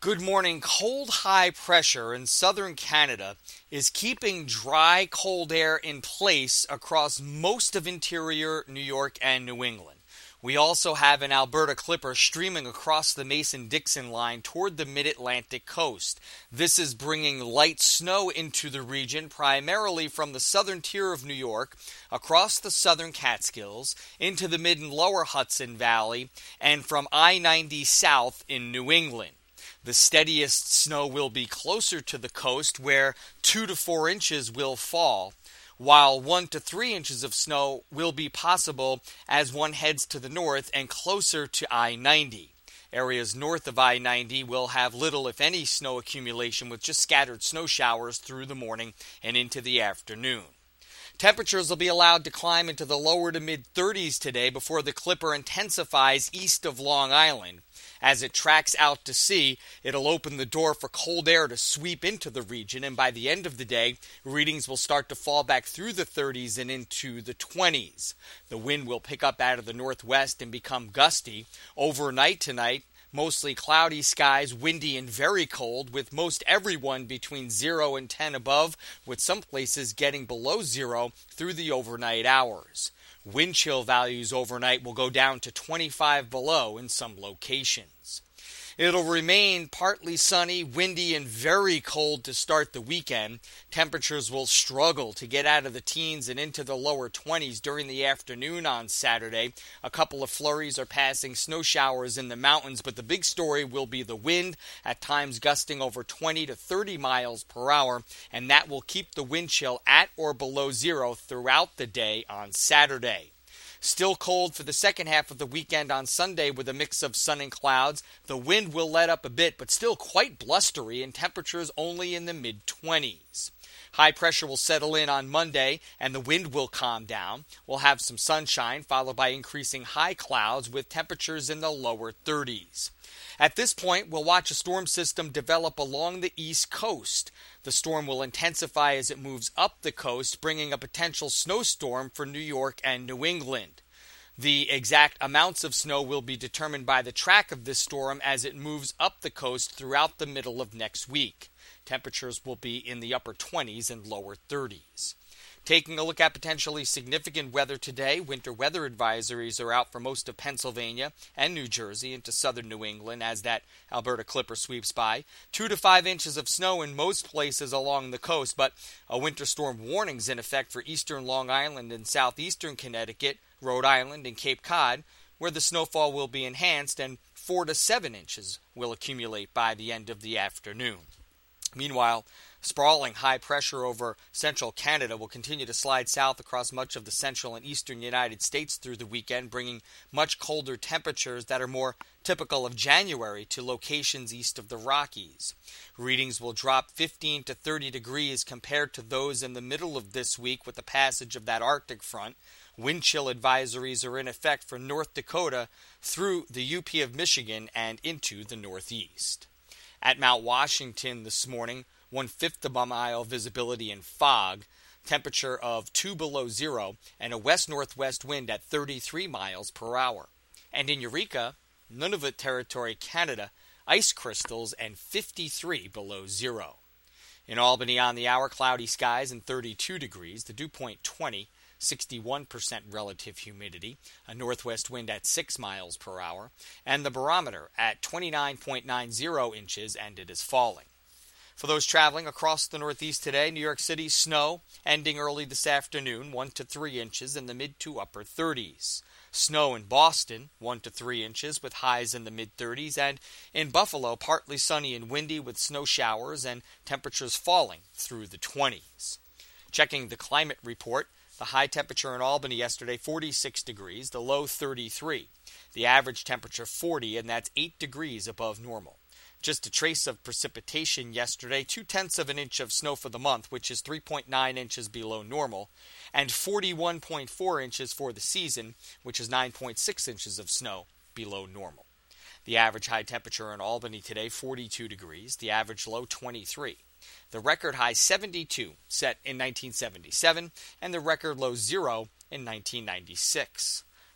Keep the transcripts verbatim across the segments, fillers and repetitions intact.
Good morning. Cold high pressure in southern Canada is keeping dry cold air in place across most of interior New York and New England. We also have an Alberta Clipper streaming across the Mason-Dixon line toward the mid-Atlantic coast. This is bringing light snow into the region, primarily from the southern tier of New York, across the southern Catskills, into the mid and lower Hudson Valley, and from I ninety south in New England. The steadiest snow will be closer to the coast, where two to four inches will fall, while one to three inches of snow will be possible as one heads to the north and closer to I ninety. Areas north of I ninety will have little, if any, snow accumulation, with just scattered snow showers through the morning and into the afternoon. Temperatures will be allowed to climb into the lower to mid-thirties today before the Clipper intensifies east of Long Island. As it tracks out to sea, it'll open the door for cold air to sweep into the region, and by the end of the day, readings will start to fall back through the thirties and into the twenties. The wind will pick up out of the northwest and become gusty. Overnight tonight, mostly cloudy skies, windy and very cold, with most everyone between zero and ten above, with some places getting below zero through the overnight hours. Wind chill values overnight will go down to twenty-five below in some locations. It'll remain partly sunny, windy, and very cold to start the weekend. Temperatures will struggle to get out of the teens and into the lower twenties during the afternoon on Saturday. A couple of flurries are passing snow showers in the mountains, but the big story will be the wind, at times gusting over twenty to thirty miles per hour, and that will keep the wind chill at or below zero throughout the day on Saturday. Still cold for the second half of the weekend on Sunday with a mix of sun and clouds. The wind will let up a bit, but still quite blustery, and temperatures only in the mid-twenties. High pressure will settle in on Monday, and the wind will calm down. We'll have some sunshine, followed by increasing high clouds with temperatures in the lower thirties. At this point, we'll watch a storm system develop along the east coast. The storm will intensify as it moves up the coast, bringing a potential snowstorm for New York and New England. The exact amounts of snow will be determined by the track of this storm as it moves up the coast throughout the middle of next week. Temperatures will be in the upper twenties and lower thirties. Taking a look at potentially significant weather today, winter weather advisories are out for most of Pennsylvania and New Jersey into southern New England as that Alberta Clipper sweeps by. Two to five inches of snow in most places along the coast, but a winter storm warning is in effect for eastern Long Island and southeastern Connecticut, Rhode Island, and Cape Cod, where the snowfall will be enhanced and four to seven inches will accumulate by the end of the afternoon. Meanwhile, sprawling high pressure over central Canada will continue to slide south across much of the central and eastern United States through the weekend, bringing much colder temperatures that are more typical of January to locations east of the Rockies. Readings will drop fifteen to thirty degrees compared to those in the middle of this week with the passage of that Arctic front. Wind chill advisories are in effect for North Dakota through the U P of Michigan and into the Northeast. At Mount Washington this morning, one-fifth of a mile visibility in fog, temperature of two below zero, and a west-northwest wind at thirty-three miles per hour. And in Eureka, Nunavut Territory, Canada, ice crystals and fifty-three below zero. In Albany on the hour, cloudy skies and thirty-two degrees, the dew point twenty, sixty-one percent relative humidity, a northwest wind at six miles per hour, and the barometer at twenty-nine point nine zero inches, and it is falling. For those traveling across the Northeast today, New York City, snow ending early this afternoon, one to three inches in the mid to upper thirties. Snow in Boston, one to three inches with highs in the mid-thirties, and in Buffalo, partly sunny and windy with snow showers and temperatures falling through the twenties. Checking the climate report, the high temperature in Albany yesterday, forty-six degrees, the low thirty-three. The average temperature forty, and that's eight degrees above normal. Just a trace of precipitation yesterday, two-tenths of an inch of snow for the month, which is three point nine inches below normal, and forty-one point four inches for the season, which is nine point six inches of snow below normal. The average high temperature in Albany today, forty-two degrees, the average low twenty-three. The record high seventy-two set in nineteen seventy-seven, and the record low zero in nineteen ninety-six.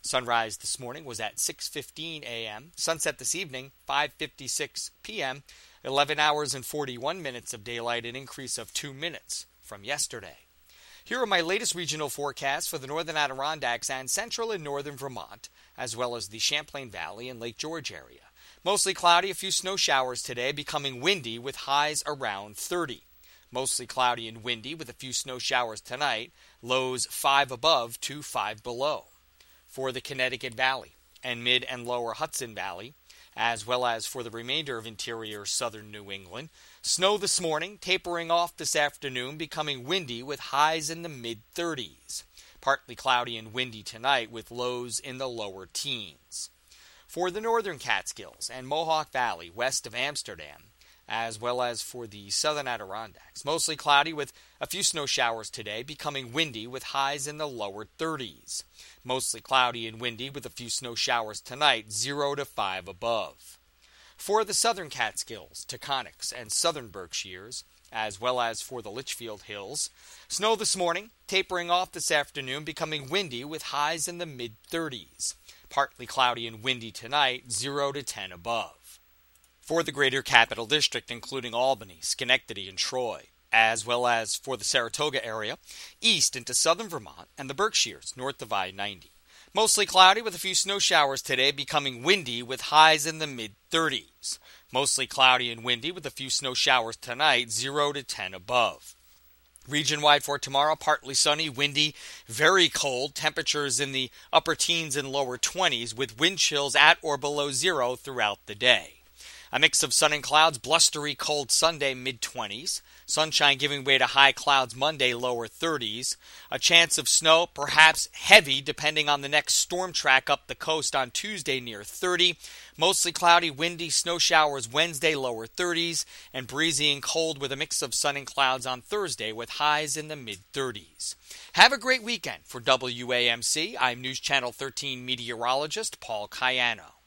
Sunrise this morning was at six fifteen a.m. Sunset this evening, five fifty-six p.m. eleven hours and forty-one minutes of daylight, an increase of two minutes from yesterday. Here are my latest regional forecasts for the northern Adirondacks and central and northern Vermont, as well as the Champlain Valley and Lake George area. Mostly cloudy, a few snow showers today, becoming windy with highs around thirty. Mostly cloudy and windy with a few snow showers tonight, lows five above to five below. For the Connecticut Valley and mid and lower Hudson Valley, as well as for the remainder of interior southern New England, snow this morning, tapering off this afternoon, becoming windy with highs in the mid-thirties. Partly cloudy and windy tonight with lows in the lower teens. For the northern Catskills and Mohawk Valley west of Amsterdam, as well as for the southern Adirondacks, mostly cloudy with a few snow showers today, becoming windy with highs in the lower thirties. Mostly cloudy and windy with a few snow showers tonight, zero to five above. For the southern Catskills, Taconics, and southern Berkshires, as well as for the Litchfield Hills, snow this morning, tapering off this afternoon, becoming windy with highs in the mid-thirties. Partly cloudy and windy tonight, zero to ten above. For the greater Capital District, including Albany, Schenectady, and Troy, as well as for the Saratoga area, east into southern Vermont, and the Berkshires, north of I ninety. Mostly cloudy with a few snow showers today, becoming windy with highs in the mid-thirties. Mostly cloudy and windy with a few snow showers tonight, zero to ten above. Region-wide for tomorrow, partly sunny, windy, very cold, temperatures in the upper teens and lower twenties with wind chills at or below zero throughout the day. A mix of sun and clouds, blustery cold Sunday, mid-twenties. Sunshine giving way to high clouds Monday, lower thirties. A chance of snow, perhaps heavy, depending on the next storm track up the coast on Tuesday, near thirty. Mostly cloudy, windy, snow showers Wednesday, lower thirties. And breezy and cold with a mix of sun and clouds on Thursday with highs in the mid-thirties. Have a great weekend. For W A M C, I'm News Channel thirteen meteorologist Paul Cayano.